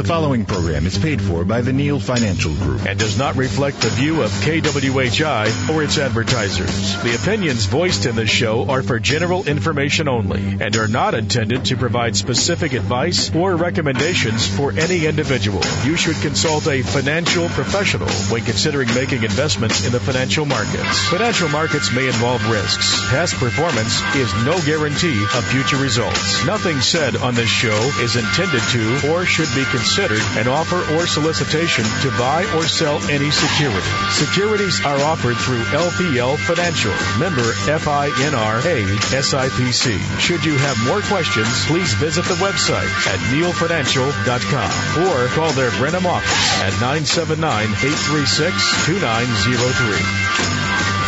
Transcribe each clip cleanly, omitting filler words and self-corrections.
The following program is paid for by the Neal Financial Group and does not reflect the view of KWHI or its advertisers. The opinions voiced in this show are for general information only and are not intended to provide specific advice or recommendations for any individual. You should consult a financial professional when considering making investments in the financial markets. Financial markets may involve risks. Past performance is no guarantee of future results. Nothing said on this show is intended to or should be considered an offer or solicitation to buy or sell any security. Securities are offered through LPL Financial, member FINRA SIPC. Should you have more questions, please visit the website at nealfinancial.com or call their Brenham office at 979-836-2903.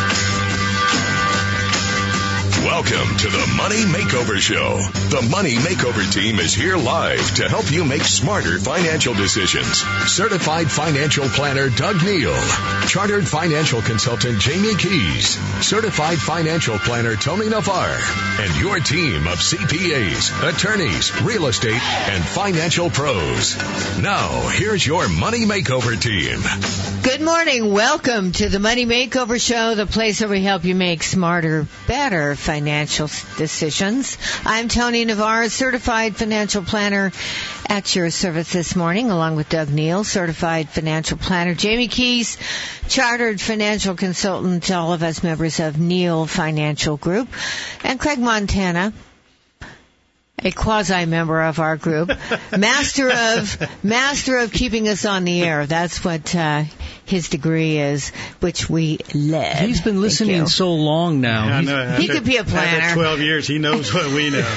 Welcome to the Money Makeover Show. The Money Makeover team is here live to help you make smarter financial decisions. Certified financial planner Doug Neal, chartered financial consultant Jamie Keys, certified financial planner Tony Navarre, and your team of CPAs, attorneys, real estate, and financial pros. Now, here's your Money Makeover team. Good morning. Welcome to the Money Makeover Show, the place where we help you make smarter, better financial decisions. I'm Tony Navarre, certified financial planner at your service this morning, along with Doug Neal, certified financial planner, Jamie Keys, chartered financial consultant, all of us members of Neal Financial Group, and Craig Montana, a quasi-member of our group, master of keeping us on the air. That's what his degree is, which we love. He's been listening so long now. Yeah, I know. He could be a planner. After 12 years, he knows what we know.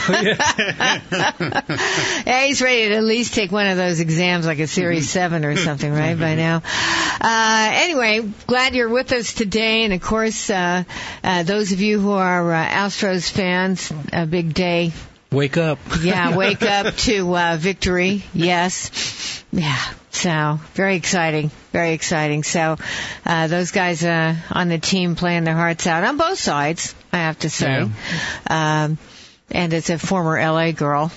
Yeah, he's ready to at least take one of those exams, like a Series 7 or something, right, by now. Anyway, glad you're with us today. And, of course, those of you who are Astros fans, a big day. Wake up. Yeah, wake up to victory. Yes. Yeah. So, very exciting. Very exciting. So, those guys on the team playing their hearts out on both sides, I have to say. Yeah. And as a former LA girl,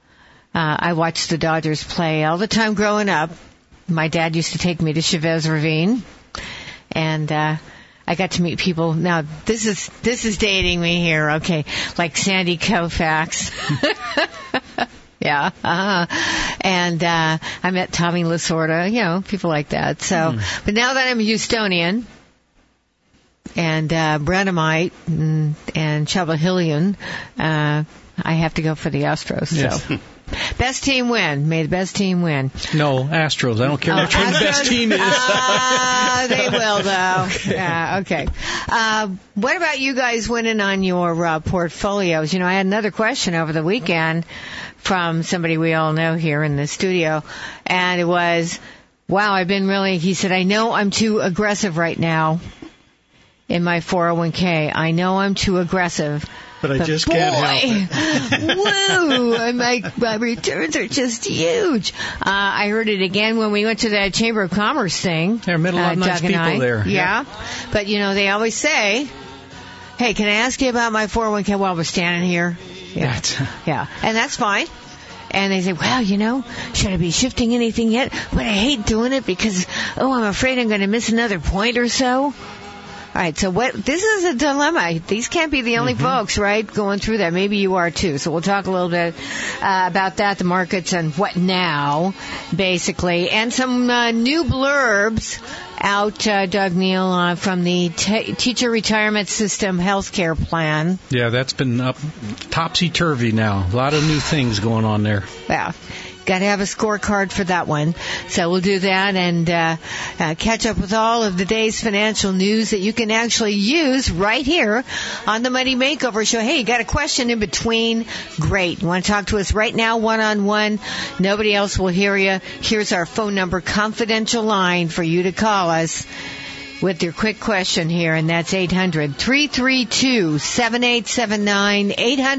I watched the Dodgers play all the time growing up. My dad used to take me to Chavez Ravine. And I got to meet people. Now, this is dating me here, okay, like Sandy Koufax. Yeah. And I met Tommy Lasorda, people like that. So, but now that I'm a Houstonian and Brenhamite and Chubba Hillian, I have to go for the Astros. Yes. So. Best team win. May the best team win. No, Astros. I don't care which one the best team is. They will, though. Yeah, okay. What about you guys winning on your portfolios? I had another question over the weekend from somebody we all know here in the studio, and it was, wow, he said, I know I'm too aggressive right now in my 401k. I know I'm too aggressive. But I just can't help it. Woo! And my returns are just huge. I heard it again when we went to that Chamber of Commerce thing. There met a lot of nice people there. Yeah. But, they always say, hey, can I ask you about my 401k while we're standing here? Yeah. Yeah. And that's fine. And they say, well, should I be shifting anything yet? But I hate doing it because, I'm afraid I'm going to miss another point or so. All right, so this is a dilemma. These can't be the only folks, right, going through that. Maybe you are too. So we'll talk a little bit about that, the markets and what now, basically. And some new blurbs out, Doug Neal, from the Teacher Retirement System healthcare plan. Yeah, that's been up topsy-turvy now. A lot of new things going on there. Yeah. Got to have a scorecard for that one. So we'll do that and catch up with all of the day's financial news that you can actually use right here on the Money Makeover Show. Hey, you got a question in between? Great. You want to talk to us right now, one-on-one? Nobody else will hear you. Here's our phone number, confidential line for you to call us with your quick question here, and that's 800-332-7879,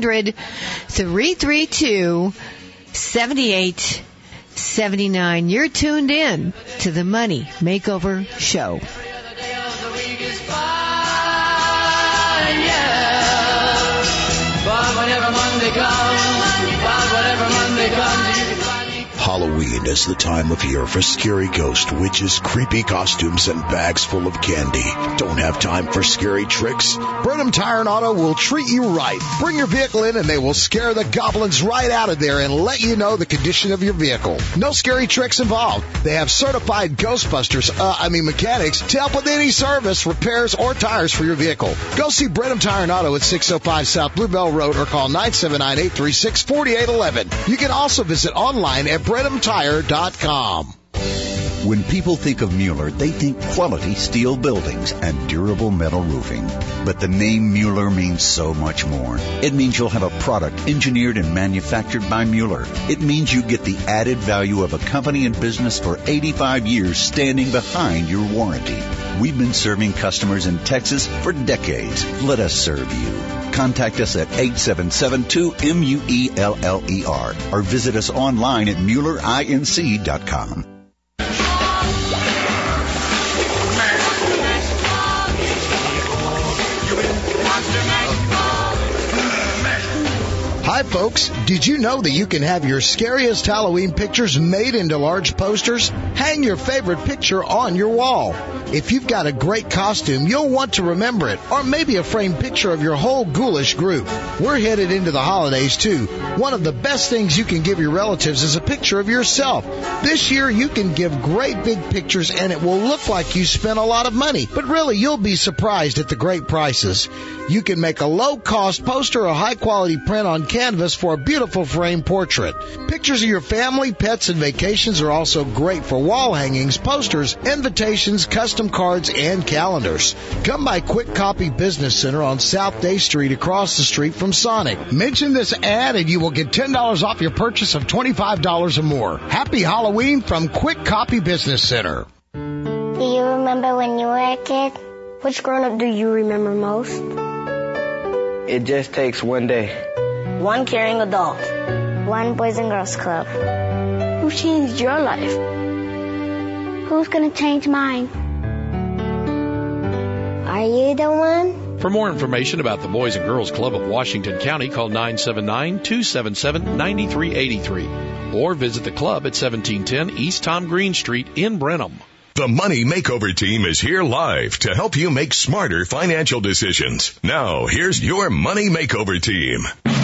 800-332-7879. You're tuned in to the Money Makeover Show. Halloween is the time of year for scary ghosts, witches, creepy costumes, and bags full of candy. Don't have time for scary tricks? Brenham Tire and Auto will treat you right. Bring your vehicle in and they will scare the goblins right out of there and let you know the condition of your vehicle. No scary tricks involved. They have certified Ghostbusters, mechanics, to help with any service, repairs, or tires for your vehicle. Go see Brenham Tire and Auto at 605 South Bluebell Road or call 979-836-4811. You can also visit online at BrenhamTire.com. When people think of Mueller, they think quality steel buildings and durable metal roofing. But the name Mueller means so much more. It means you'll have a product engineered and manufactured by Mueller. It means you get the added value of a company in business for 85 years standing behind your warranty. We've been serving customers in Texas for decades. Let us serve you. Contact us at 877-2-MUELLER or visit us online at MuellerINC.com. Hi, folks. Did you know that you can have your scariest Halloween pictures made into large posters? Hang your favorite picture on your wall. If you've got a great costume, you'll want to remember it, or maybe a framed picture of your whole ghoulish group. We're headed into the holidays, too. One of the best things you can give your relatives is a picture of yourself. This year, you can give great big pictures, and it will look like you spent a lot of money. But really, you'll be surprised at the great prices. You can make a low-cost poster or high-quality print on canvas for a beautiful framed portrait. Pictures of your family, pets, and vacations are also great for wall hangings, posters, invitations, custom cards, and calendars. Come by Quick Copy Business Center on South Day Street across the street from Sonic. Mention this ad and you will get $10 off your purchase of $25 or more. Happy Halloween from Quick Copy Business Center. Do you remember when you were a kid? Which grown-up do you remember most? It just takes one day. One caring adult. One Boys and Girls Club. Who changed your life? Who's gonna change mine? Are you the one? For more information about the Boys and Girls Club of Washington County, call 979-277-9383 or visit the club at 1710 East Tom Green Street in Brenham. The Money Makeover team is here live to help you make smarter financial decisions. Now, here's your Money Makeover team.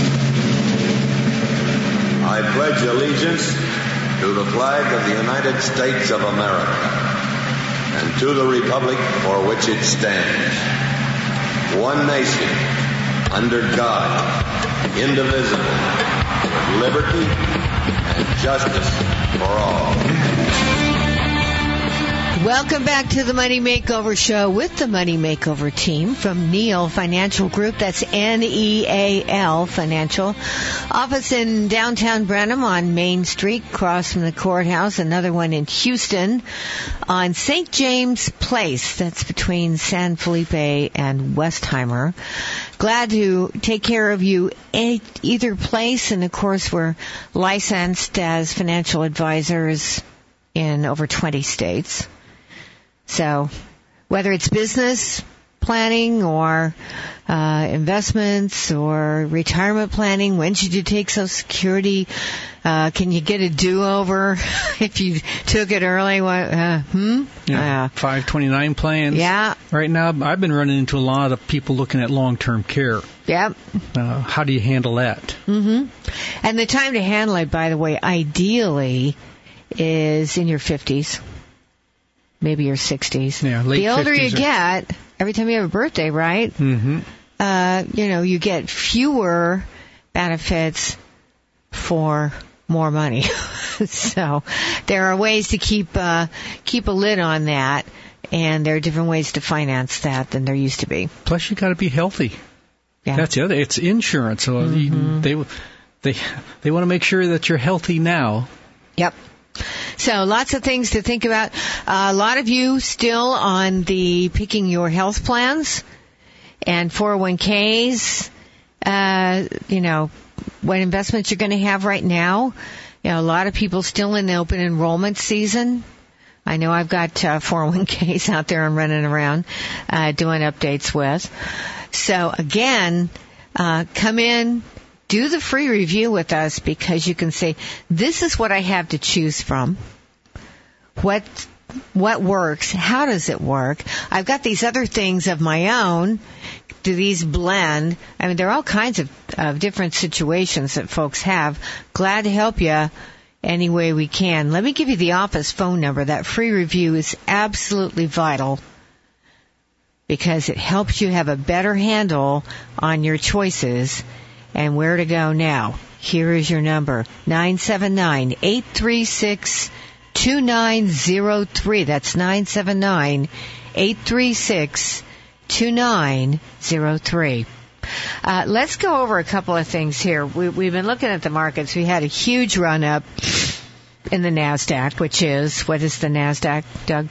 I pledge allegiance to the flag of the United States of America and to the republic for which it stands, one nation, under God, indivisible, with liberty and justice for all. Welcome back to the Money Makeover Show with the Money Makeover team from Neal Financial Group. That's Neal Financial. Office in downtown Brenham on Main Street, across from the courthouse. Another one in Houston on St. James Place. That's between San Felipe and Westheimer. Glad to take care of you either place. And, of course, we're licensed as financial advisors in over 20 states. So whether it's business planning or investments or retirement planning, when should you take Social Security? Can you get a do-over if you took it early? 529 plans. Yeah. Right now, I've been running into a lot of people looking at long-term care. Yep. How do you handle that? Mm-hmm. And the time to handle it, by the way, ideally is in your 50s. Maybe your 60s. Yeah, late 50s. The older you get, every time you have a birthday, right? Mm-hmm. You get fewer benefits for more money. So there are ways to keep a lid on that, and there are different ways to finance that than there used to be. Plus, you got to be healthy. Yeah. That's the other. It's insurance, so they want to make sure that you're healthy now. Yep. So lots of things to think about. A lot of you still on the picking your health plans and 401ks, what investments you're going to have right now. A lot of people still in the open enrollment season. I know I've got 401ks out there I'm running around doing updates with. So again, come in, do the free review with us, because you can say, this is what I have to choose from. What works? How does it work? I've got these other things of my own. Do these blend? I mean, there are all kinds of different situations that folks have. Glad to help you any way we can. Let me give you the office phone number. That free review is absolutely vital, because it helps you have a better handle on your choices and where to go now. Here is your number, 979-836-2903. That's 979-836-2903. Let's go over a couple of things here. We've been looking at the markets. We had a huge run-up in the NASDAQ, which is, what is the NASDAQ, Doug?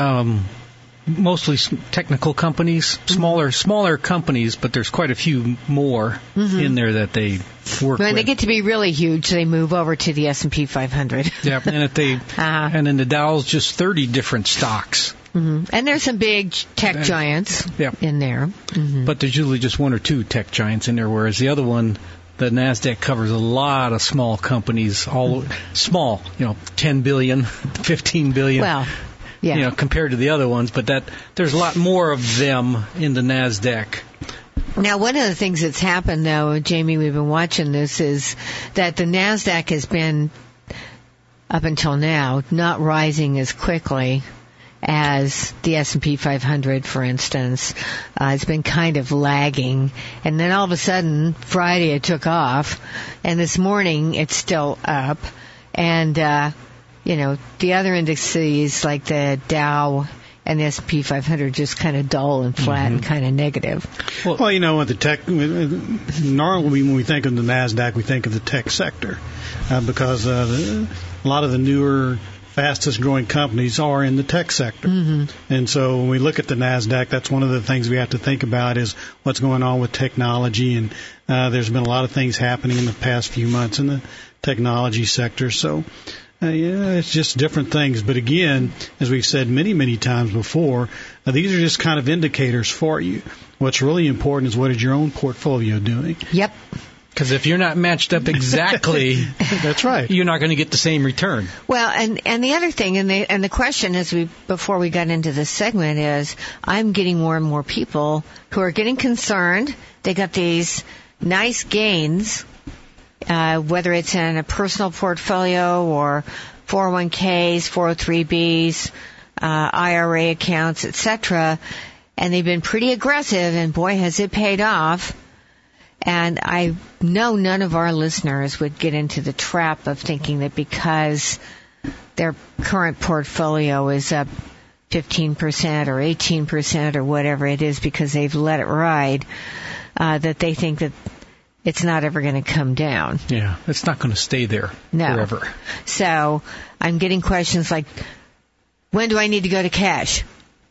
Mostly technical companies, smaller companies, but there's quite a few more in there that they work with. When they get to be really huge, they move over to the S&P 500. Yeah, and and in the Dow's just 30 different stocks. And there's some big tech giants in there. But there's usually just one or two tech giants in there, whereas the other one, the NASDAQ, covers a lot of small companies, all small, 10 billion, 15 billion. Well, yeah. Compared to the other ones, but there's a lot more of them in the NASDAQ. Now, one of the things that's happened, though, Jamie, we've been watching this, is that the NASDAQ has been, up until now, not rising as quickly as the S&P 500, for instance. It's been kind of lagging. And then all of a sudden, Friday it took off, and this morning it's still up. And, the other indices like the Dow and the S&P 500 just kind of dull and flat and kind of negative. Well, with the tech, normally when we think of the NASDAQ, we think of the tech sector because a lot of the newer, fastest growing companies are in the tech sector. And so when we look at the NASDAQ, that's one of the things we have to think about is what's going on with technology. And there's been a lot of things happening in the past few months in the technology sector. So it's just different things. But again, as we've said many, many times before, these are just kind of indicators for you. What's really important is what is your own portfolio doing? Yep. Because if you're not matched up exactly, that's right, you're not going to get the same return. Well, and the other thing, and the question before we got into this segment is, I'm getting more and more people who are getting concerned. They got these nice gains, whether it's in a personal portfolio or 401ks, 403bs, IRA accounts, etc., and they've been pretty aggressive, and boy, has it paid off. And I know none of our listeners would get into the trap of thinking that because their current portfolio is up 15% or 18% or whatever it is because they've let it ride, that they think that it's not ever going to come down. Yeah, it's not going to stay there forever. So I'm getting questions like, when do I need to go to cash?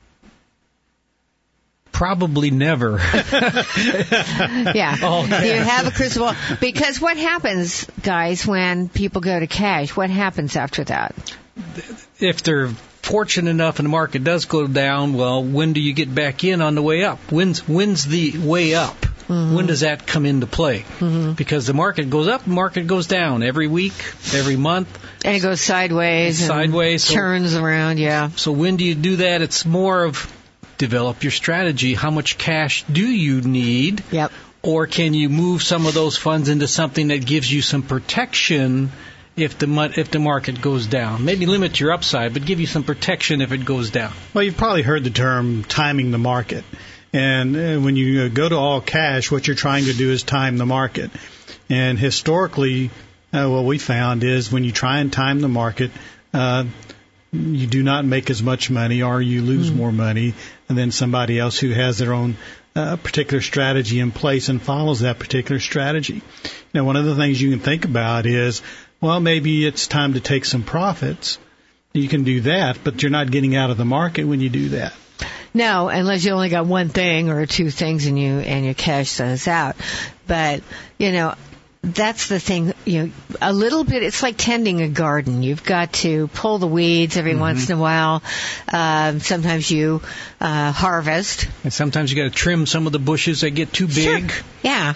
Probably never. Yeah. You have a crystal ball. Because what happens, guys, when people go to cash? What happens after that? If they're fortunate enough and the market does go down, well, when do you get back in on the way up? When's the way up? When does that come into play? Because the market goes up, the market goes down every week, every month. And it goes sideways. Turns around, yeah. So when do you do that? It's more of develop your strategy. How much cash do you need? Yep. Or can you move some of those funds into something that gives you some protection if the market goes down? Maybe limit your upside, but give you some protection if it goes down. Well, you've probably heard the term timing the market. And when you go to all cash, what you're trying to do is time the market. And historically, what we found is when you try and time the market, you do not make as much money, or you lose more money than somebody else who has their own particular strategy in place and follows that particular strategy. Now, one of the things you can think about is, well, maybe it's time to take some profits. You can do that, but you're not getting out of the market when you do that. No, unless you only got one thing or two things and you cash those out. But, that's the thing, a little bit, it's like tending a garden. You've got to pull the weeds every once in a while. Sometimes you harvest. And sometimes you got to trim some of the bushes that get too big. Sure. Yeah.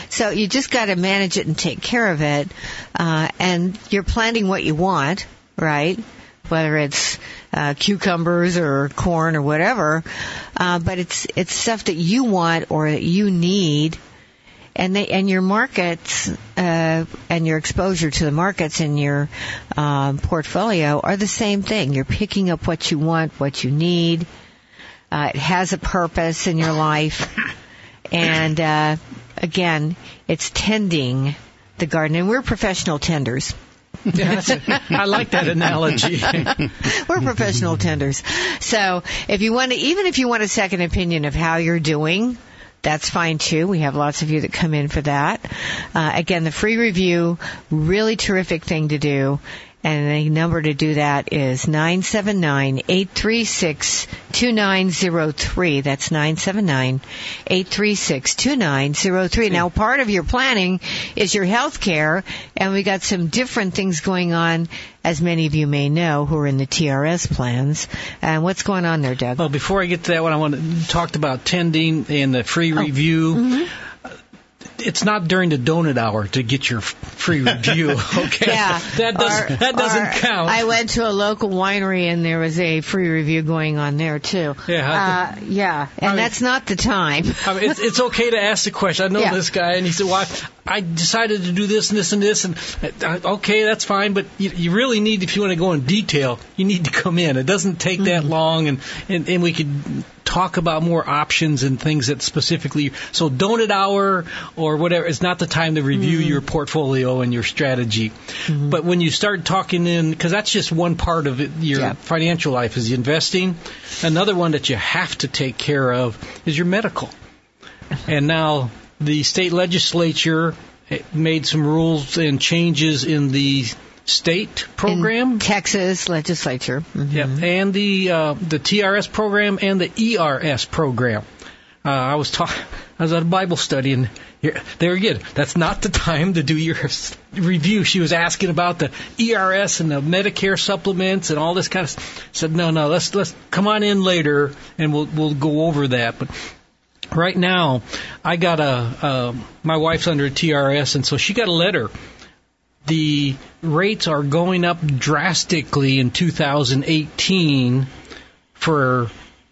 So you just got to manage it and take care of it. And you're planting what you want, right? Whether it's cucumbers or corn or whatever. But it's stuff that you want or that you need. And your markets, and your exposure to the markets in your, portfolio are the same thing. You're picking up what you want, what you need. It has a purpose in your life. And, again, it's tending the garden. And we're professional tenders. I like that analogy. We're professional tenders. So even if you want a second opinion of how you're doing, that's fine too. We have lots of you that come in for that. Again, the free review, really terrific thing to do. And the number to do that is 979-836-2903. That's 979-836-2903. Now, part of your planning is your health care, and we got some different things going on, as many of you may know, who are in the TRS plans. And what's going on there, Doug? Well, before I get to that one, I want to talk about tending and the free review. Mm-hmm. It's not during the donut hour to get your free review, okay? Yeah. That doesn't count. I went to a local winery and there was a free review going on there too. Yeah. And that's not the time. It's okay to ask the question. I know this guy, and he said, well, I decided to do this and this and this, and okay, that's fine, but you really need, if you want to go in detail, you need to come in. It doesn't take that long, and we could talk about more options and things that specifically, so donut hour or whatever, it's not the time to review your portfolio and your strategy. Mm-hmm. But when you start talking in, because that's just one part of it, your financial life is investing. Another one that you have to take care of is your medical. And now the state legislature made some rules and changes in the state program, in Texas legislature, and the TRS program and the ERS program. I was at a Bible study, and there again, that's not the time to do your review. She was asking about the ERS and the Medicare supplements and all this kind of stuff. I said, no, let's come on in later, and we'll go over that. But right now, I got my wife's under a TRS, and so she got a letter. The rates are going up drastically in 2018 for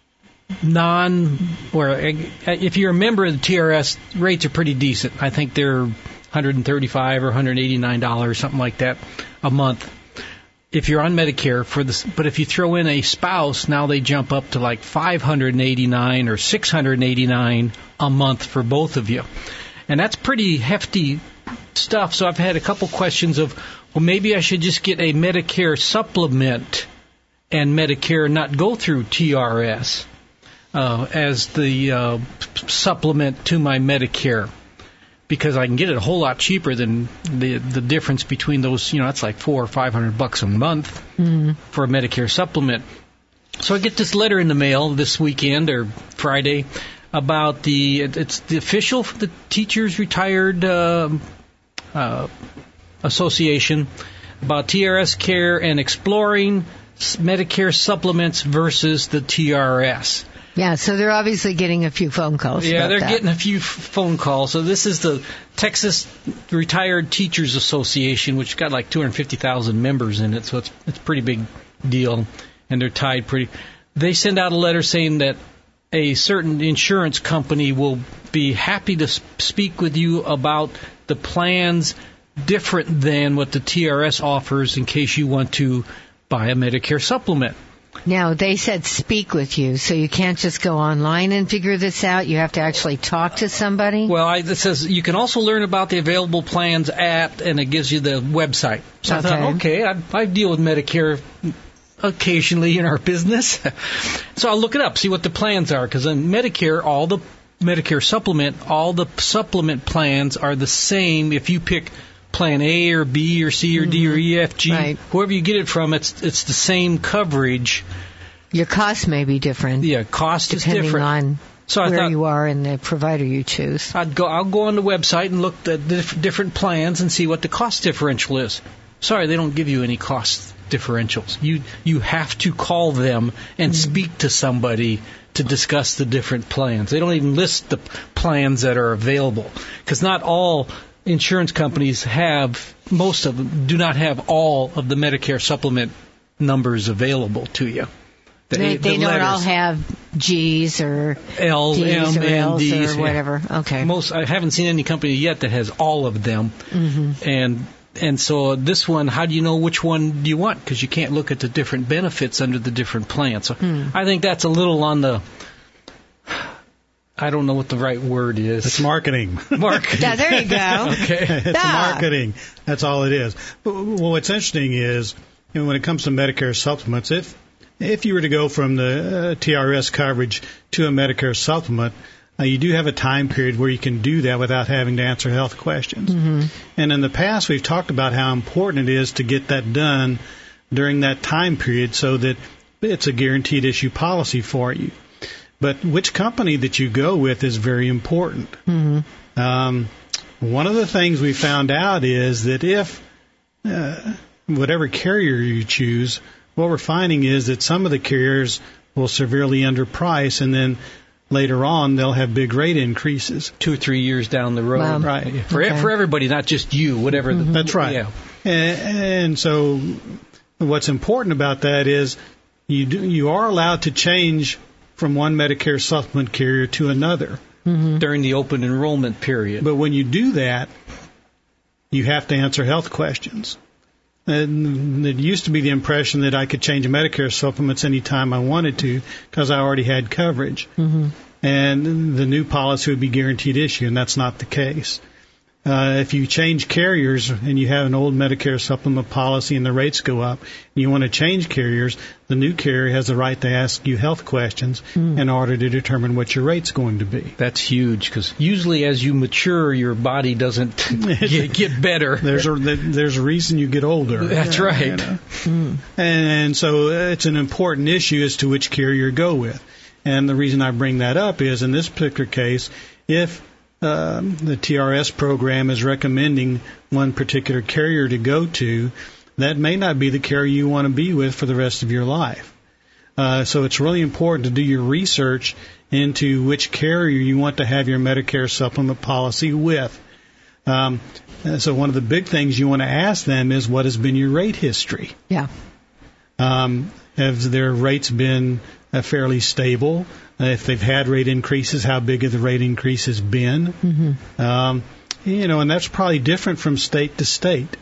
if you're a member of the TRS, rates are pretty decent. I think they're $135 or $189, something like that, a month. If you're on Medicare but if you throw in a spouse, now they jump up to like $589 or $689 a month for both of you. And that's pretty hefty stuff. So I've had a couple questions of, well, maybe I should just get a Medicare supplement and Medicare not go through TRS as the supplement to my Medicare, because I can get it a whole lot cheaper than the difference between those. It's like $400 or $500 a month for a Medicare supplement. So I get this letter in the mail this weekend or Friday about it's the official for the Teachers Retired Association about TRS care and exploring Medicare supplements versus the TRS. Yeah, so they're obviously getting a few phone calls. Yeah, they're getting a few phone calls. So this is the Texas Retired Teachers Association, which got like 250,000 members in it, so it's a pretty big deal, and they're tied pretty. They send out a letter saying that a certain insurance company will be happy to speak with you about the plans different than what the TRS offers in case you want to buy a Medicare supplement. Now, they said speak with you, so you can't just go online and figure this out. You have to actually talk to somebody. Well, it says you can also learn about the available plans and it gives you the website. So I thought, I deal with Medicare occasionally in our business. So I'll look it up, see what the plans are, because in Medicare, all the supplement plans are the same if you pick Plan A or B or C or D or E, F, G, whoever you get it from, it's the same coverage. Your cost may be different. Yeah, cost is different. Depending on where you are and the provider you choose. I'll go on the website and look at the different plans and see what the cost differential is. Sorry, they don't give you any cost differentials. You have to call them and speak to somebody to discuss the different plans. They don't even list the plans that are available, because not all insurance companies most of them do not have all of the Medicare supplement numbers available to you. They don't all have G's or L's, D's M, or and L's D's or whatever. Okay. I haven't seen any company yet that has all of them. And so this one, how do you know which one do you want? Because you can't look at the different benefits under the different plans. So I think that's a little on the, I don't know what the right word is. It's marketing. Yeah, there you go. Okay. It's marketing. That's all it is. Well, what's interesting is, when it comes to Medicare supplements, if you were to go from the TRS coverage to a Medicare supplement, you do have a time period where you can do that without having to answer health questions. And in the past, we've talked about how important it is to get that done during that time period so that it's a guaranteed issue policy for you. But which company that you go with is very important. One of the things we found out is that if whatever carrier you choose, what we're finding is that some of the carriers will severely underprice, and then later on they'll have big rate increases 2 or 3 years down the road. Wow. Right. For everybody, not just you, whatever. That's right. Yeah. And so what's important about that is you are allowed to change from one Medicare supplement carrier to another during the open enrollment period. But when you do that, you have to answer health questions. And it used to be the impression that I could change Medicare supplements anytime I wanted to because I already had coverage. And the new policy would be guaranteed issue, and that's not the case. If you change carriers and you have an old Medicare supplement policy and the rates go up and you want to change carriers, the new carrier has the right to ask you health questions in order to determine what your rate's going to be. That's huge, because usually as you mature, your body doesn't get better. There's a reason you get older. That's right. You know? And so it's an important issue as to which carrier you go with. And the reason I bring that up is, in this particular case, if the TRS program is recommending one particular carrier to go to, that may not be the carrier you want to be with for the rest of your life. So it's really important to do your research into which carrier you want to have your Medicare supplement policy with. So one of the big things you want to ask them is, what has been your rate history? Yeah. Have their rates been fairly stable? If they've had rate increases, how big have the rate increases been? And that's probably different from state to state.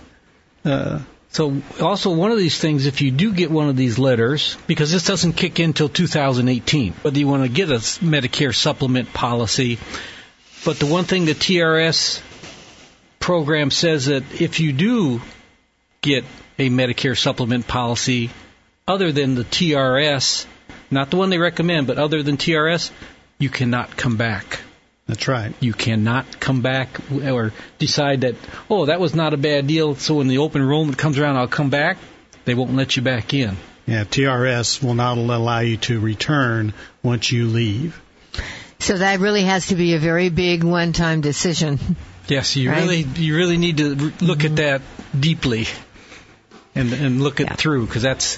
So also one of these things, if you do get one of these letters, because this doesn't kick in until 2018, whether you want to get a Medicare supplement policy, but the one thing the TRS program says that if you do get a Medicare supplement policy, other than the TRS, not the one they recommend, but other than TRS, you cannot come back. That's right. You cannot come back or decide that, that was not a bad deal, so when the open enrollment comes around, I'll come back. They won't let you back in. Yeah, TRS will not allow you to return once you leave. So that really has to be a very big one-time decision. Yes, you really need to look at that deeply and look it through, because that's...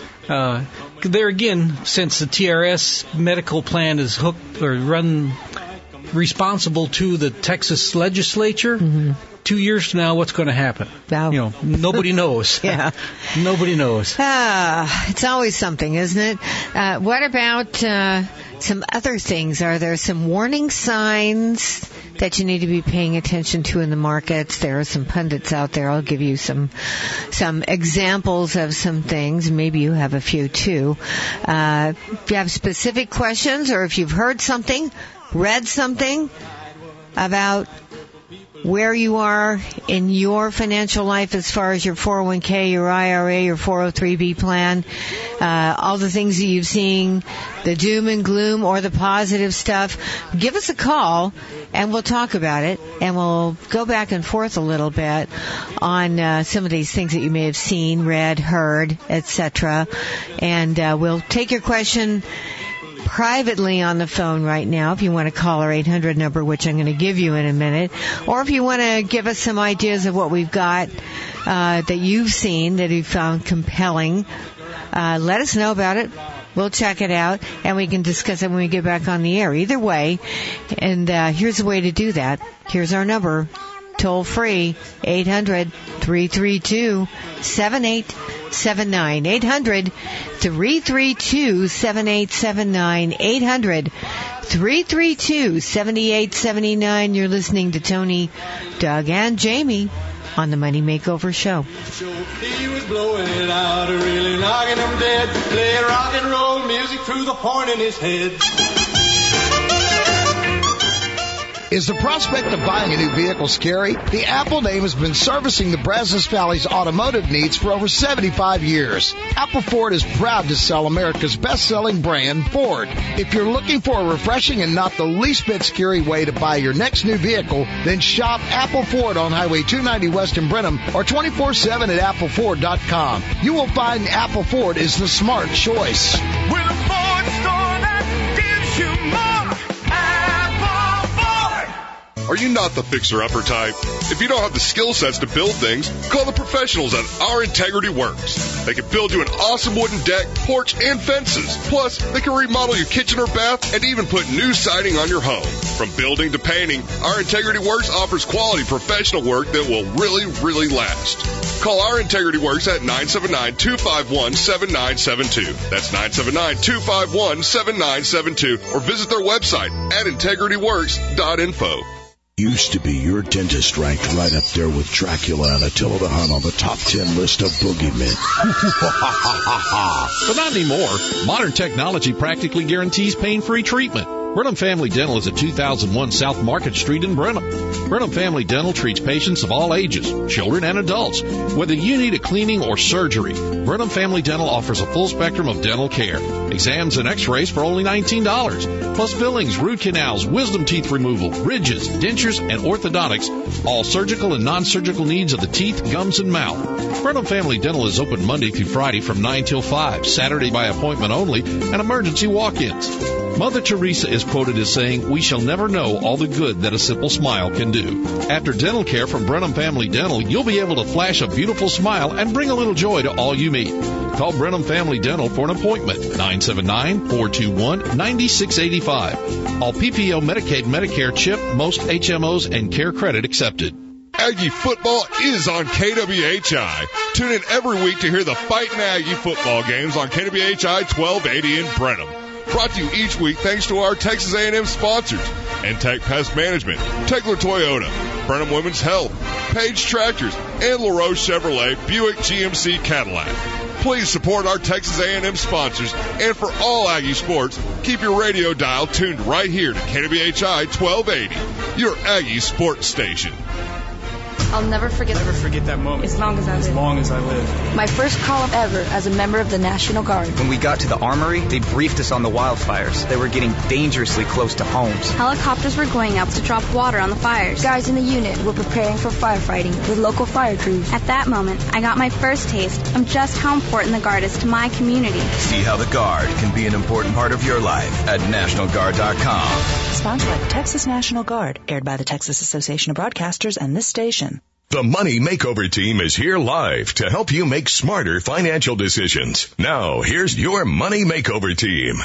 there again, since the TRS medical plan is hooked or run responsible to the Texas legislature, 2 years from now, what's going to happen? Wow. Nobody knows. Nobody knows. It's always something, isn't it? What about some other things? Are there some warning signs that you need to be paying attention to in the markets? There are some pundits out there. I'll give you some examples of some things. Maybe you have a few too. If you have specific questions, or if you've heard something, read something about where you are in your financial life as far as your 401k, your IRA, your 403b plan, all the things that you've seen, the doom and gloom or the positive stuff, give us a call and we'll talk about it, and we'll go back and forth a little bit on some of these things that you may have seen, read, heard, etc. And we'll take your question privately on the phone right now if you want to call our 800 number, which I'm going to give you in a minute, or if you want to give us some ideas of what we've got that you've seen that you found compelling, let us know about it. We'll check it out, and we can discuss it when we get back on the air. Either way, and here's a way to do that. Here's our number, toll free, 800-332-7879. 800-332-7879. 800-332-7879. You're listening to Tony, Doug, and Jamie on the Money Makeover Show. He was blowing it out, really knocking them dead, playing rock and roll music through the horn in his head. Is the prospect of buying a new vehicle scary? The Apple name has been servicing the Brazos Valley's automotive needs for over 75 years. Apple Ford is proud to sell America's best-selling brand, Ford. If you're looking for a refreshing and not the least bit scary way to buy your next new vehicle, then shop Apple Ford on Highway 290 West in Brenham or 24/7 at appleford.com. You will find Apple Ford is the smart choice. With a Ford store that gives you more. Are you not the fixer-upper type? If you don't have the skill sets to build things, call the professionals at Our Integrity Works. They can build you an awesome wooden deck, porch, and fences. Plus, they can remodel your kitchen or bath and even put new siding on your home. From building to painting, Our Integrity Works offers quality professional work that will really, really last. Call Our Integrity Works at 979-251-7972. That's 979-251-7972. Or visit their website at integrityworks.info. Used to be your dentist ranked right up there with Dracula and Attila the Hun on the top 10 list of boogeymen. But not anymore. Modern technology practically guarantees pain-free treatment. Brenham Family Dental is at 2001 South Market Street in Brenham. Brenham Family Dental treats patients of all ages, children and adults. Whether you need a cleaning or surgery, Brenham Family Dental offers a full spectrum of dental care. Exams and x-rays for only $19. Plus fillings, root canals, wisdom teeth removal, bridges, dentures, and orthodontics. All surgical and non-surgical needs of the teeth, gums, and mouth. Brenham Family Dental is open Monday through Friday from 9 till 5, Saturday by appointment only, and emergency walk-ins. Mother Teresa is quoted as saying, "We shall never know all the good that a simple smile can do." After dental care from Brenham Family Dental, you'll be able to flash a beautiful smile and bring a little joy to all you meet. Call Brenham Family Dental for an appointment, 979-421-9685. All PPO, Medicaid, Medicare, CHIP, most HMOs, and Care Credit accepted. Aggie football is on KWHI. Tune in every week to hear the Fightin' Aggie football games on KWHI 1280 in Brenham. Brought to you each week thanks to our Texas A&M sponsors, Entech Pest Management, Tegler Toyota, Brenham Women's Health, Page Tractors, and LaRoche Chevrolet Buick GMC Cadillac. Please support our Texas A&M sponsors, and for all Aggie sports, keep your radio dial tuned right here to KWHI 1280, your Aggie sports station. I'll never forget that moment. As long as I live. My first call up ever as a member of the National Guard. When we got to the armory, they briefed us on the wildfires. They were getting dangerously close to homes. Helicopters were going out to drop water on the fires. Guys in the unit were preparing for firefighting with local fire crews. At that moment, I got my first taste of just how important the Guard is to my community. See how the Guard can be an important part of your life at NationalGuard.com. Sponsored by the Texas National Guard, aired by the Texas Association of Broadcasters and this station. The Money Makeover team is here live to help you make smarter financial decisions. Now, here's your Money Makeover team.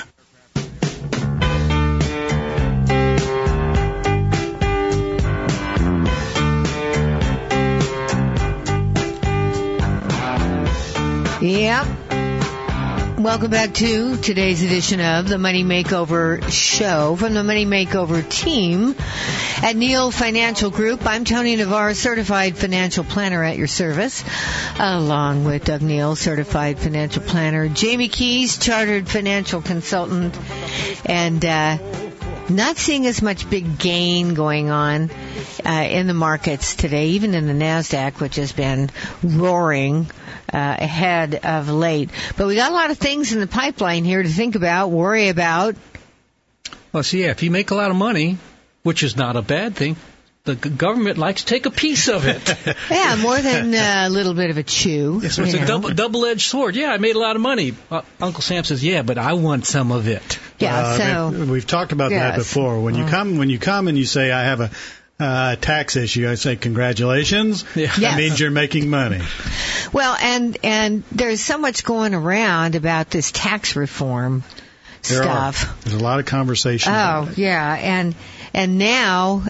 Yep. Welcome back to today's edition of the Money Makeover Show from the Money Makeover team at Neal Financial Group. I'm Tony Navarre, certified financial planner at your service, along with Doug Neal, certified financial planner, Jamie Keys, chartered financial consultant, and not seeing as much big gain going on in the markets today, even in the NASDAQ, which has been roaring ahead of late. But we got a lot of things in the pipeline here to think about, worry about. Well, see, if you make a lot of money, which is not a bad thing, the government likes to take a piece of it. Yeah, more than a little bit of a chew. So it's a double-edged sword. Yeah, I made a lot of money. Uncle Sam says, yeah, but I want some of it. Yeah, we've talked about that before. When you come and you say, I have a tax issue, I say, congratulations. Yeah. That means you're making money. Well, and there's so much going around about this tax reform stuff. There's a lot of conversation about it. Yeah, and now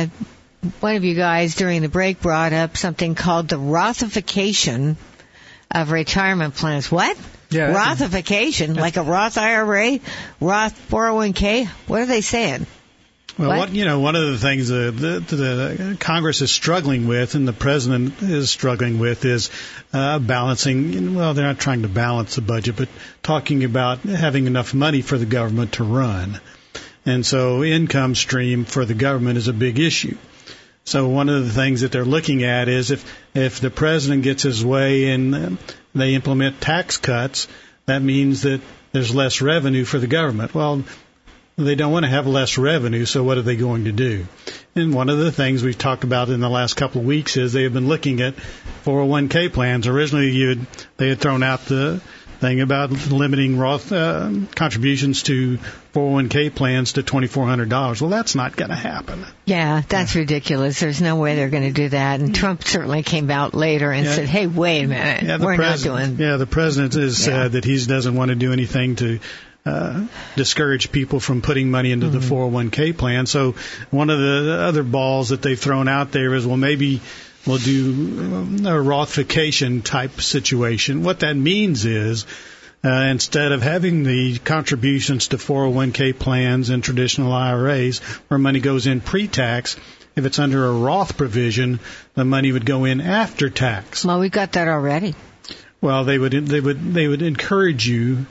one of you guys during the break brought up something called the Rothification of retirement plans. What? Yeah, Rothification, like a Roth IRA, Roth 401k? What are they saying? Well, one of the things that Congress is struggling with and the president is struggling with is balancing. Well, they're not trying to balance the budget, but talking about having enough money for the government to run. And so income stream for the government is a big issue. So one of the things that they're looking at is if the president gets his way and they implement tax cuts, that means that there's less revenue for the government. Well, they don't want to have less revenue, so what are they going to do? And one of the things we've talked about in the last couple of weeks is they have been looking at 401k plans. Originally, they had thrown out the thing about limiting Roth contributions to 401k plans to $2,400. Well, that's not going to happen. Yeah, that's ridiculous. There's no way they're going to do that. And Trump certainly came out later and said, hey, wait a minute, we're not doing... Yeah, the president has said that he doesn't want to do anything to discourage people from putting money into the 401k plan. So one of the other balls that they've thrown out there is, well, maybe we'll do a Rothification type situation. What that means is instead of having the contributions to 401k plans and traditional IRAs where money goes in pre-tax, if it's under a Roth provision, the money would go in after tax. Well, we got that already. Well, they would encourage you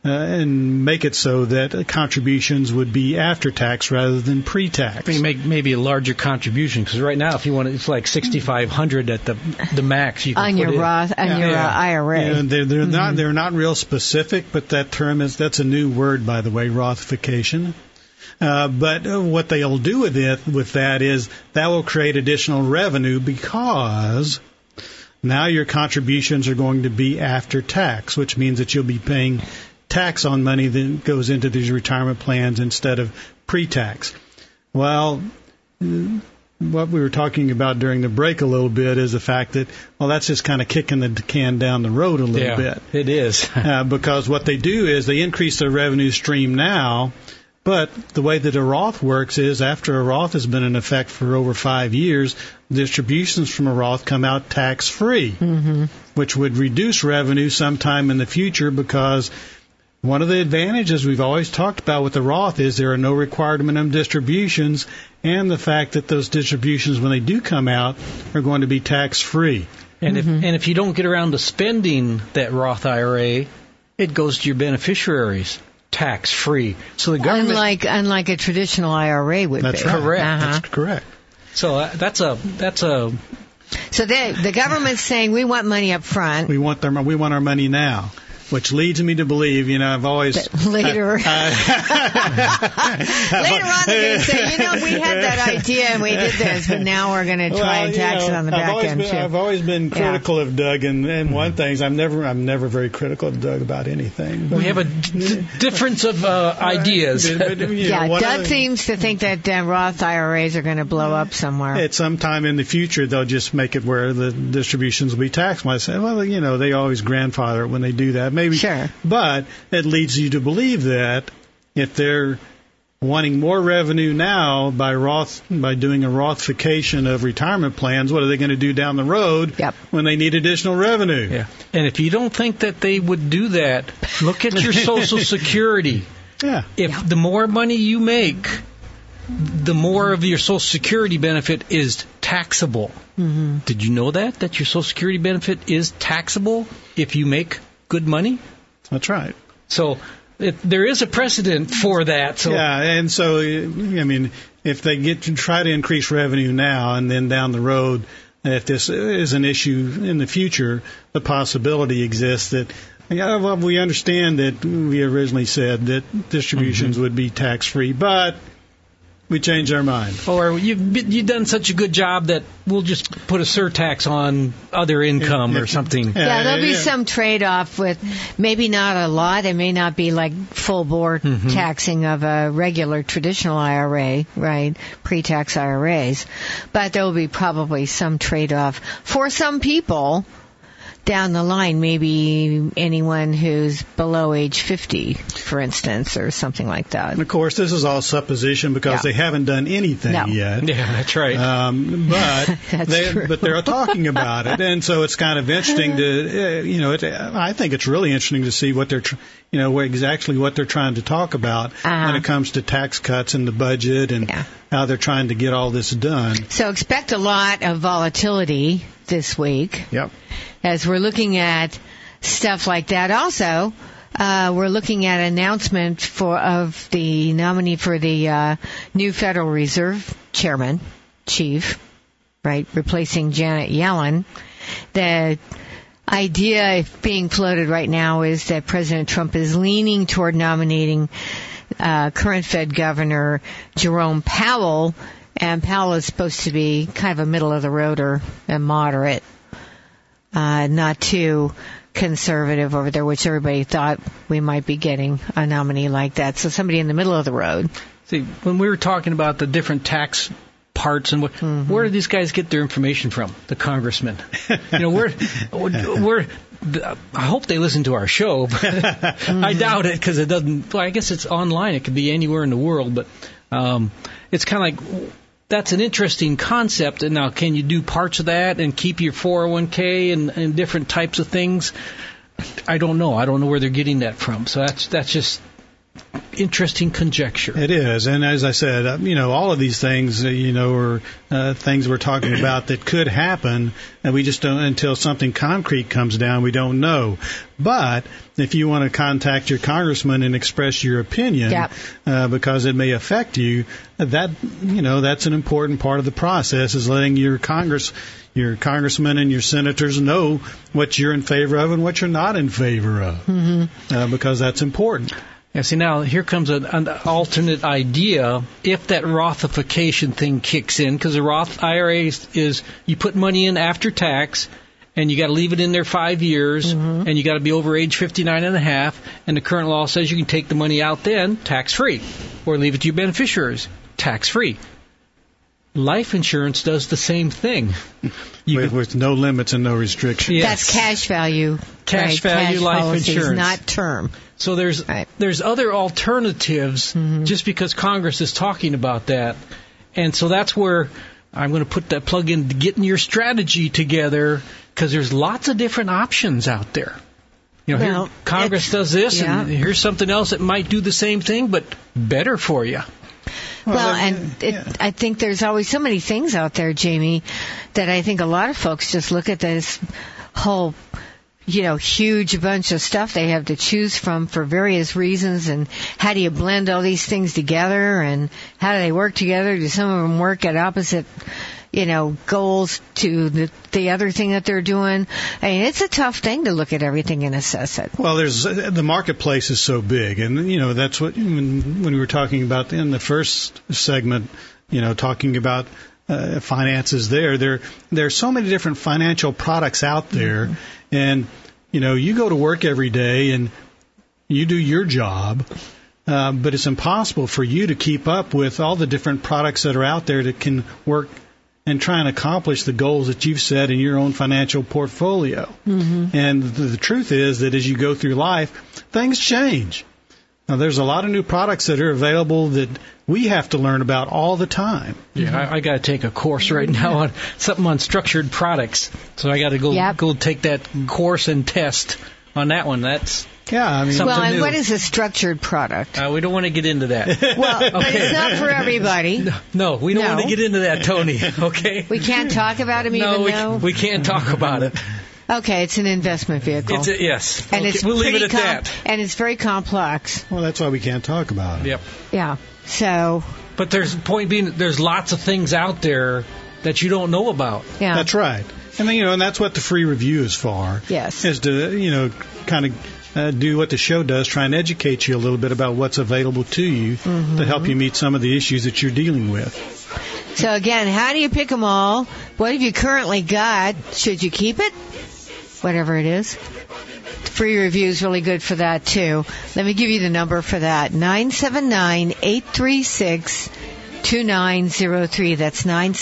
and make it so that contributions would be after tax rather than pre-tax. You make maybe a larger contribution because right now, if you want, it's like $6,500 at the max. You can on put your in. Roth, on your IRA. Yeah, they're not real specific, but that term that's a new word, by the way, Rothification. But what they'll do with that is that will create additional revenue because now your contributions are going to be after tax, which means that you'll be paying tax on money that goes into these retirement plans instead of pre-tax. Well, what we were talking about during the break a little bit is the fact that, well, that's just kind of kicking the can down the road a little bit. It is. Because what they do is they increase their revenue stream now, but the way that a Roth works is after a Roth has been in effect for over 5 years, distributions from a Roth come out tax-free, which would reduce revenue sometime in the future because one of the advantages we've always talked about with the Roth is there are no required minimum distributions, and the fact that those distributions, when they do come out, are going to be tax-free. And if you don't get around to spending that Roth IRA, it goes to your beneficiaries tax-free. So the government, unlike a traditional IRA would that's be. Right. Correct. That's correct. So that's a. So the government's saying we want money up front. We want our money now. Which leads me to believe, I've always... Later. Later on, they're going to say, we had that idea and we did this, but now we're going to try and tax it on the back end, too. I've always been critical of Doug, and one thing is I'm never very critical of Doug about anything. We have a difference of ideas. Doug seems to think that Roth IRAs are going to blow up somewhere. At some time in the future, they'll just make it where the distributions will be taxed. I say, well, they always grandfather it when they do that. Maybe, sure. But it leads you to believe that if they're wanting more revenue now by doing a Rothification of retirement plans, what are they going to do down the road when they need additional revenue? Yeah. And if you don't think that they would do that, look at your Social Security. Yeah. If the more money you make, the more of your Social Security benefit is taxable. Did you know that your Social Security benefit is taxable if you make good money? That's right. So there is a precedent for that. So. Yeah, and so, if they try to increase revenue now and then down the road, if this is an issue in the future, the possibility exists that, we understand that we originally said that distributions would be tax-free, but we change our mind. Or you've done such a good job that we'll just put a surtax on other income or something. Yeah, there'll be some trade-off with maybe not a lot. It may not be like full-bore taxing of a regular traditional IRA, right, pre-tax IRAs. But there will be probably some trade-off for some people down the line, maybe anyone who's below age 50, for instance, or something like that. And of course, this is all supposition because they haven't done anything yet. Yeah, that's right. But they're talking about it, and so it's kind of interesting to, I think it's really interesting to see what they're, exactly what they're trying to talk about when it comes to tax cuts and the budget and how they're trying to get all this done. So expect a lot of volatility this week. Yep. As we're looking at stuff like that. Also, we're looking at an announcement of the nominee for the new Federal Reserve chief, right, replacing Janet Yellen. The idea being floated right now is that President Trump is leaning toward nominating current Fed Governor Jerome Powell, and Powell is supposed to be kind of a middle-of-the-road or a moderate. Not too conservative over there, which everybody thought we might be getting a nominee like that. So somebody in the middle of the road. See, when we were talking about the different tax parts and where do these guys get their information from? The congressmen. I hope they listen to our show, but I doubt it because it doesn't. Well, I guess it's online. It could be anywhere in the world, but it's kind of like. That's an interesting concept. And now, can you do parts of that and keep your 401k and different types of things? I don't know. I don't know where they're getting that from. So that's just interesting conjecture. It is. And as I said, all of these things, are things we're talking about that could happen, and we just don't, until something concrete comes down, we don't know. But if you want to contact your congressman and express your opinion, because it may affect you, that's an important part of the process, is letting your congressmen and your senators know what you're in favor of and what you're not in favor of, because that's important. Yeah, see, now here comes an alternate idea. If that Rothification thing kicks in, because the Roth IRA is you put money in after tax, and you got to leave it in there 5 years, and you got to be over age 59 and a half, and the current law says you can take the money out then tax-free, or leave it to your beneficiaries tax-free. Life insurance does the same thing. With no limits and no restrictions. Yes. That's cash value. Cash value life policies, insurance. Not term. So there's other alternatives just because Congress is talking about that. And so that's where I'm going to put that plug in, getting your strategy together, because there's lots of different options out there. Here Congress does this, and here's something else that might do the same thing, but better for you. I think there's always so many things out there, Jamie, that I think a lot of folks just look at this whole, huge bunch of stuff they have to choose from for various reasons, and how do you blend all these things together, and how do they work together? Do some of them work at opposite goals to the other thing that they're doing? I mean, it's a tough thing to look at everything and assess it. Well, the marketplace is so big, and that's what when we were talking about in the first segment, talking about finances. There are so many different financial products out there, and you go to work every day and you do your job. But it's impossible for you to keep up with all the different products that are out there that can work and try and accomplish the goals that you've set in your own financial portfolio. And the truth is that as you go through life, things change. Now, there's a lot of new products that are available that we have to learn about all the time. Yeah, I got to take a course right now on something on structured products. So I got to go take that course and test on that one. That's and what is a structured product? We don't want to get into that. Well, but it's not for everybody. No, we don't want to get into that, Tony. Okay. We can't talk about them, we can't talk about it. Okay, it's an investment vehicle. Yes. And we'll leave it at that. And it's very complex. Well, that's why we can't talk about it. Yep. Yeah. So. But there's point being, there's lots of things out there that you don't know about. Yeah. That's right. And then, and that's what the free review is for. Yes. Is to, kind of do what the show does, try and educate you a little bit about what's available to you to help you meet some of the issues that you're dealing with. So again, how do you pick them all? What have you currently got? Should you keep it? Whatever it is. Free review is really good for that, too. Let me give you the number for that. 979-836-2903. That's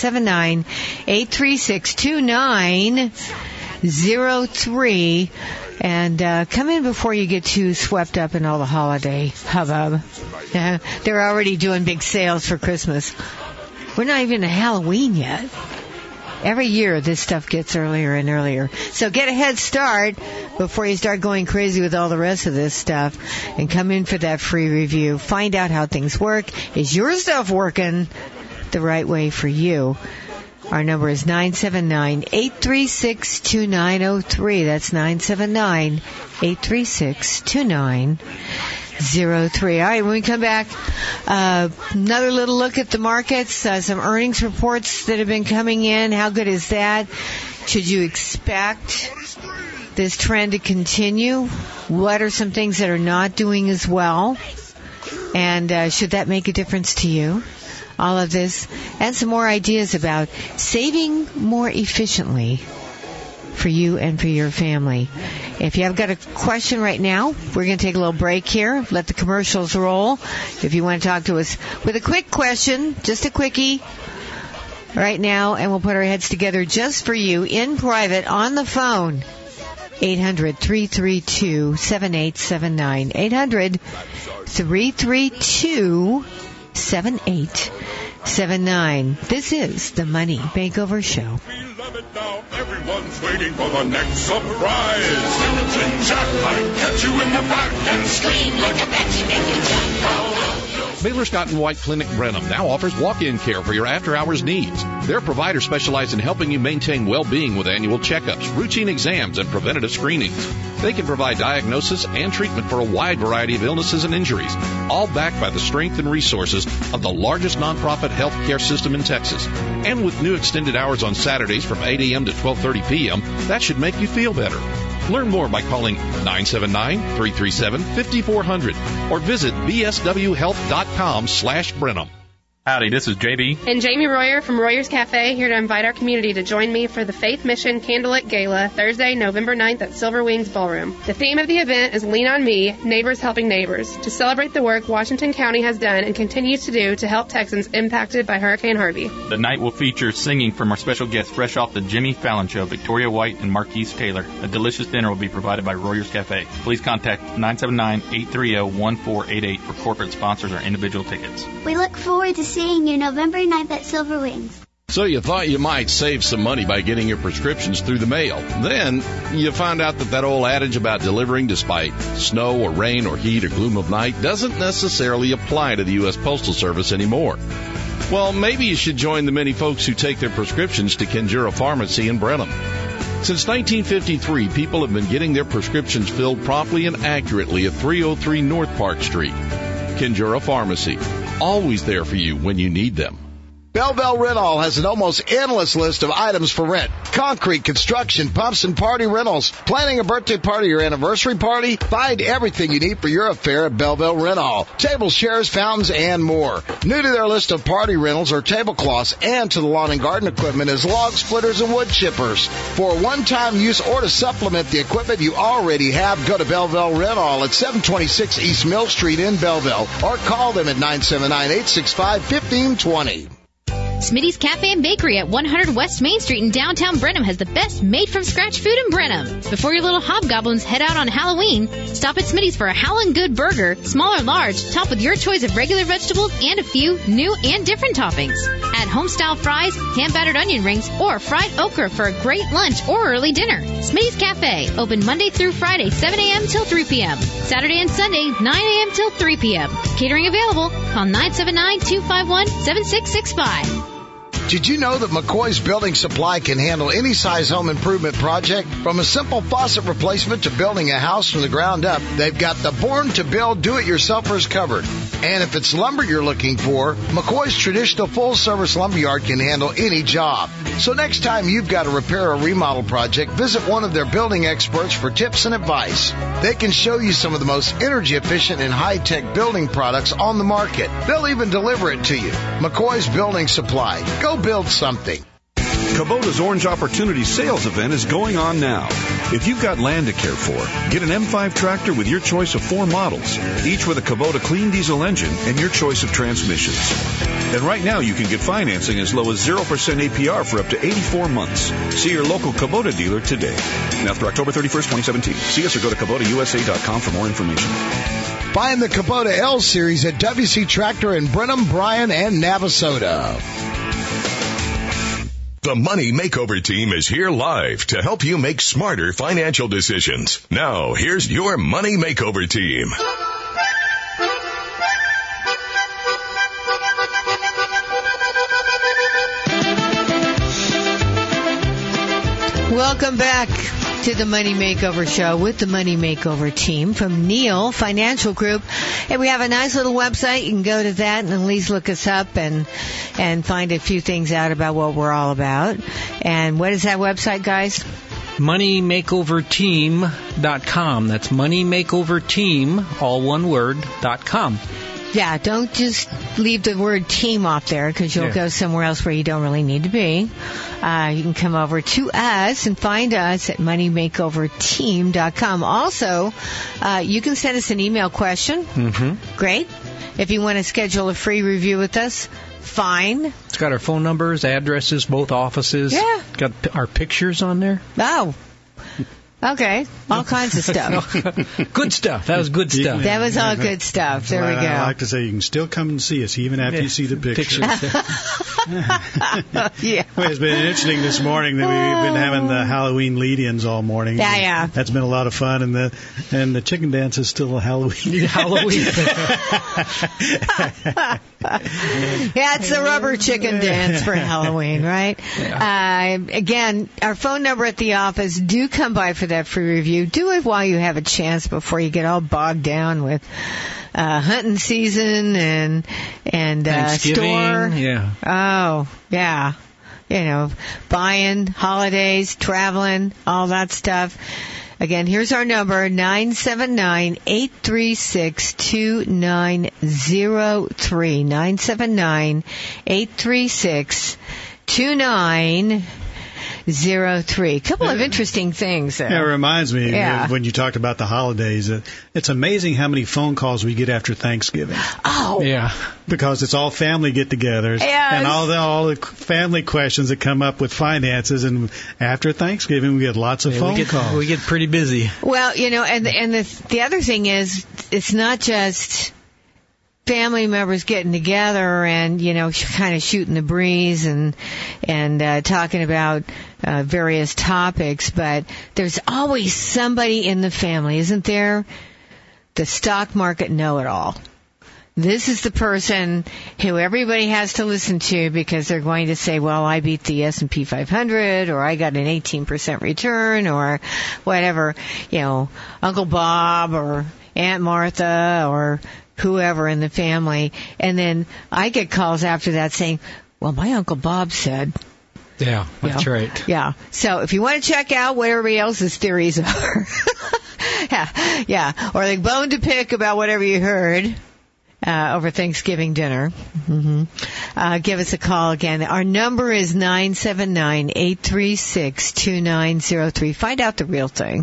979-836-2903. And come in before you get too swept up in all the holiday hubbub. They're already doing big sales for Christmas. We're not even to Halloween yet. Every year, this stuff gets earlier and earlier. So get a head start before you start going crazy with all the rest of this stuff. And come in for that free review. Find out how things work. Is your stuff working the right way for you? Our number is 979-836-2903. That's 979-836-2903. All right, when we come back, another little look at the markets, some earnings reports that have been coming in. How good is that? Should you expect this trend to continue? What are some things that are not doing as well? And should that make a difference to you? All of this and some more ideas about saving more efficiently for you and for your family. If you have got a question right now, we're going to take a little break here, let the commercials roll. If you want to talk to us with a quick question, just a quickie right now, and we'll put our heads together just for you in private on the phone. 800-332-7879. 800-332-7879. This is the Money Makeover Show. Everyone's waiting for the next surprise. Skeleton Jack might catch you in the back and scream like a banshee, make you jump. Baylor Scott & White Clinic Brenham now offers walk-in care for your after-hours needs. Their providers specialize in helping you maintain well-being with annual checkups, routine exams, and preventative screenings. They can provide diagnosis and treatment for a wide variety of illnesses and injuries, all backed by the strength and resources of the largest nonprofit health care system in Texas. And with new extended hours on Saturdays from 8 a.m. to 12:30 p.m., that should make you feel better. Learn more by calling 979-337-5400 or visit bswhealth.com/Brenham. Howdy, this is JB. And Jamie Royer from Royer's Cafe, here to invite our community to join me for the Faith Mission Candlelit Gala, Thursday, November 9th at Silver Wings Ballroom. The theme of the event is Lean on Me, Neighbors Helping Neighbors, to celebrate the work Washington County has done and continues to do to help Texans impacted by Hurricane Harvey. The night will feature singing from our special guests fresh off the Jimmy Fallon Show, Victoria White and Marquise Taylor. A delicious dinner will be provided by Royer's Cafe. Please contact 979-830-1488 for corporate sponsors or individual tickets. We look forward to seeing you November 9th at Silver Wings. So you thought you might save some money by getting your prescriptions through the mail. Then you found out that old adage about delivering despite snow or rain or heat or gloom of night doesn't necessarily apply to the U.S. Postal Service anymore. Well, maybe you should join the many folks who take their prescriptions to Kinjura Pharmacy in Brenham. Since 1953, people have been getting their prescriptions filled promptly and accurately at 303 North Park Street. Kinjura Pharmacy, always there for you when you need them. Belleville Rental has an almost endless list of items for rent. Concrete, construction, pumps, and party rentals. Planning a birthday party or anniversary party? Find everything you need for your affair at Belleville Rental. Tables, chairs, fountains, and more. New to their list of party rentals are tablecloths, and to the lawn and garden equipment is log splitters and wood chippers. For one-time use or to supplement the equipment you already have, go to Belleville Rental at 726 East Mill Street in Belleville, or call them at 979-865-1520. Smitty's Cafe and Bakery at 100 West Main Street in downtown Brenham has the best made-from-scratch food in Brenham. Before your little hobgoblins head out on Halloween, stop at Smitty's for a Howlin' Good burger, small or large, topped with your choice of regular vegetables and a few new and different toppings. Add home-style fries, hand-battered onion rings, or fried okra for a great lunch or early dinner. Smitty's Cafe, open Monday through Friday, 7 a.m. till 3 p.m. Saturday and Sunday, 9 a.m. till 3 p.m. Catering available. Call 979-251-7665. Did you know that McCoy's Building Supply can handle any size home improvement project? From a simple faucet replacement to building a house from the ground up, they've got the Born to Build Do-It-Yourselfers covered. And if it's lumber you're looking for, McCoy's traditional full-service lumberyard can handle any job. So next time you've got to repair or remodel project, visit one of their building experts for tips and advice. They can show you some of the most energy efficient and high-tech building products on the market. They'll even deliver it to you. McCoy's Building Supply. Go build something. Kubota's Orange Opportunity Sales event is going on now. If you've got land to care for, get an M5 tractor with your choice of 4 models, each with a Kubota clean diesel engine and your choice of transmissions. And right now you can get financing as low as 0% APR for up to 84 months. See your local Kubota dealer today. Now through October 31st, 2017. See us or go to KubotaUSA.com for more information. Find the Kubota L Series at WC Tractor in Brenham, Bryan, and Navasota. The Money Makeover Team is here live to help you make smarter financial decisions. Now, here's your Money Makeover Team. Welcome back to the Money Makeover Show with the Money Makeover Team from Neal Financial Group. And we have a nice little website. You can go to that and at least look us up and find a few things out about what we're all about. And what is that website, guys? MoneyMakeoverTeam.com. That's MoneyMakeoverTeam, all one word, .com. Yeah, don't just leave the word team off there because you'll go somewhere else where you don't really need to be. You can come over to us and find us at MoneyMakeoverTeam.com. Also, you can send us an email question. Mm-hmm. Great. If you want to schedule a free review with us, fine. It's got our phone numbers, addresses, both offices. Yeah. Got our pictures on there. Oh. Okay, all kinds of stuff. Good stuff. That was good stuff. That was all good stuff. There we go. I like to say you can still come and see us even after you see the picture. Yeah. Well, it's been interesting this morning that we've been having the Halloween lead-ins all morning. Yeah. That's been a lot of fun, and the chicken dance is still a Halloween. Yeah, it's the rubber chicken dance for Halloween, right? Yeah. Again, our phone number at the office. Do come by for that free review. Do it while you have a chance before you get all bogged down with hunting season and store. Yeah. Oh, yeah. You know, buying, holidays, traveling, all that stuff. Again, here's our number, 979-836-2903. 979-836-2903. A couple of interesting things there. Yeah, it reminds me when you talked about the holidays. It's amazing how many phone calls we get after Thanksgiving. Oh, yeah, because it's all family get-togethers and all the family questions that come up with finances. And after Thanksgiving, we get lots of phone calls. We get pretty busy. Well, you know, and the other thing is, it's not just family members getting together and, you know, kind of shooting the breeze and talking about various topics, but there's always somebody in the family, isn't there? The stock market know-it-all. This is the person who everybody has to listen to because they're going to say, well, I beat the S&P 500 or I got an 18% return or whatever, you know, Uncle Bob or Aunt Martha or whoever in the family. And then I get calls after that saying, well, my Uncle Bob said. Yeah, that's right. Yeah. So if you want to check out what everybody else's theories are, or they bone to pick about whatever you heard over Thanksgiving dinner, give us a call again. Our number is 979-836-2903. Find out the real thing.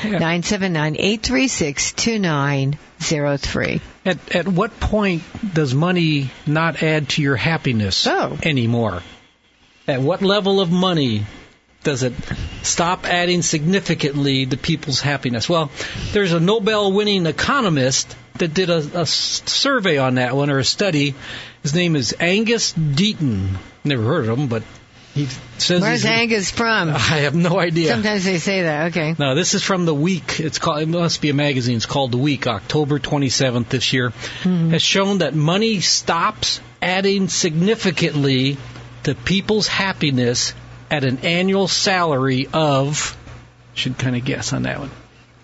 979-836-2903. At what point does money not add to your happiness anymore? At what level of money does it stop adding significantly to people's happiness? Well, there's a Nobel-winning economist that did a survey on that one, or a study. His name is Angus Deaton. Never heard of him, but he says. Where's Angus from? I have no idea. Sometimes they say that. Okay. No, this is from The Week. It must be a magazine. It's called The Week, October 27th this year. Has shown that money stops adding significantly to people's happiness at an annual salary of, should kind of guess on that one,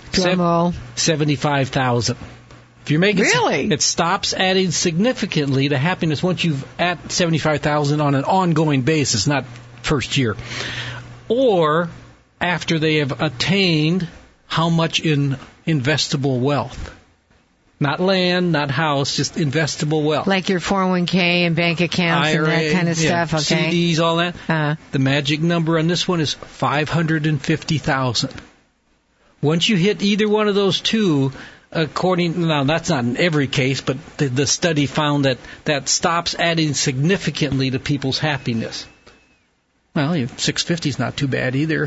$75,000. If you're making it stops adding significantly to happiness once you've at $75,000 on an ongoing basis, not first year, or after they have attained how much in investable wealth. Not land, not house, just investable wealth. Like your 401k and bank accounts IRA, and that kind of stuff, okay? CDs, all that. The magic number on this one is $550,000. Once you hit either one of those two, now that's not in every case, but the study found that stops adding significantly to people's happiness. Well, 650 is not too bad either.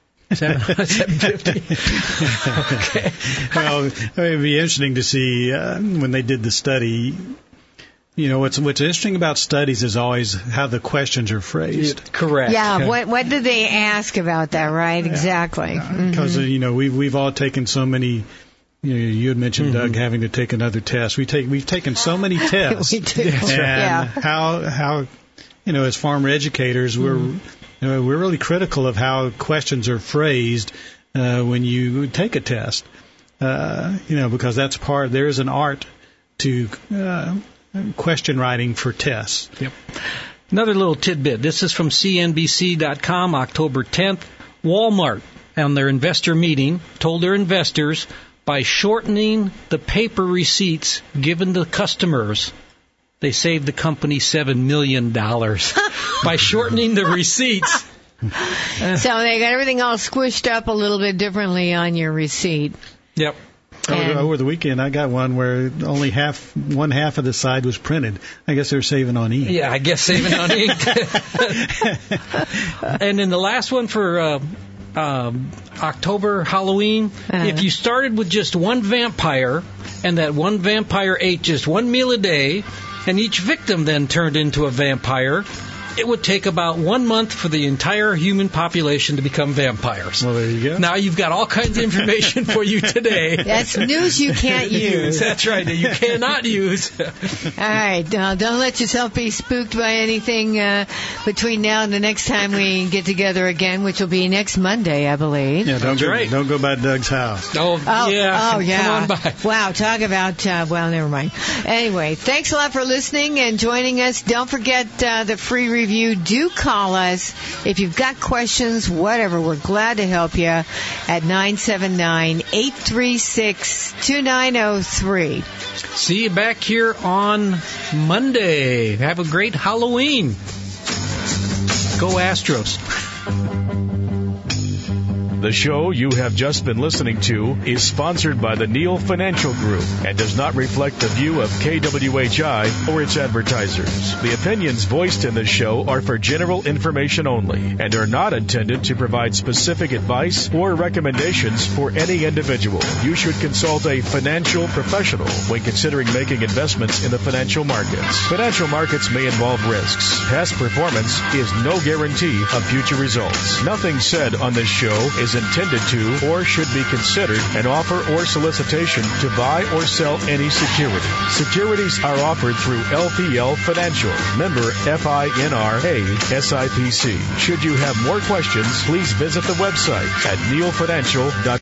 750. Okay. Well, it would be interesting to see when they did the study. You know, what's interesting about studies is always how the questions are phrased. Correct. Yeah. What did they ask about that? Right. Yeah. Exactly. Because we've all taken so many. You had mentioned Doug having to take another test. We've taken so many tests. We do. And how as farmer educators we're really critical of how questions are phrased when you take a test. Because that's there is an art to question writing for tests. Yep. Another little tidbit. This is from CNBC.com, October 10th. Walmart, on their investor meeting, told their investors by shortening the paper receipts given to customers, they saved the company $7 million by shortening the receipts. So they got everything all squished up a little bit differently on your receipt. Yep. Over the weekend, I got one where only one half of the side was printed. I guess they're saving on ink. Yeah, I guess saving on ink. And then the last one for October Halloween, if you started with just one vampire, and that one vampire ate just one meal a day, and each victim then turned into a vampire, it would take about 1 month for the entire human population to become vampires. Well, there you go. Now you've got all kinds of information for you today. That's news you can't use. That's right. You cannot use. All right. Don't let yourself be spooked by anything between now and the next time we get together again, which will be next Monday, I believe. Yeah, don't go by Doug's house. Oh, yeah. Oh, yeah. Come on by. Wow. Talk about, well, never mind. Anyway, thanks a lot for listening and joining us. Don't forget the free review. Do call us if you've got questions, whatever. We're glad to help you at 979-836-2903. See you back here on Monday. Have a great Halloween. Go Astros. The show you have just been listening to is sponsored by the Neal Financial Group and does not reflect the view of KWHI or its advertisers. The opinions voiced in this show are for general information only and are not intended to provide specific advice or recommendations for any individual. You should consult a financial professional when considering making investments in the financial markets. Financial markets may involve risks. Past performance is no guarantee of future results. Nothing said on this show is intended to or should be considered an offer or solicitation to buy or sell any security. Securities are offered through LPL Financial, member FINRA SIPC. Should you have more questions, please visit the website at nealfinancial.com.